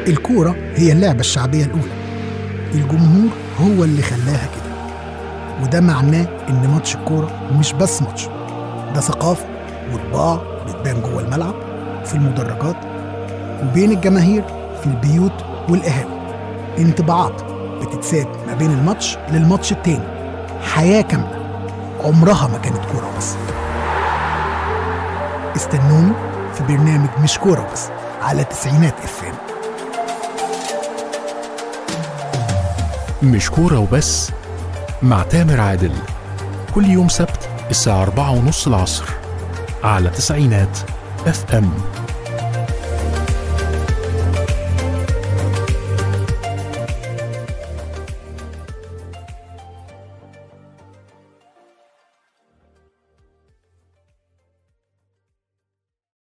الكورة هي اللعبة الشعبية الأولى، الجمهور هو اللي خلاها كده، وده معناه إن ماتش الكورة مش بس ماتش، ده ثقافة وطباع بتبان جوه الملعب، في المدرجات، وبين الجماهير، في البيوت والقهاوي. انطباعات بتتساب ما بين الماتش للماتش التاني، حياة كاملة عمرها ما كانت كورة بس. استنوني في برنامج مش كورة بس على 90 FM. مش كورة وبس مع تامر عادل، كل يوم سبت الساعة 4:30 العصر على 90 FM.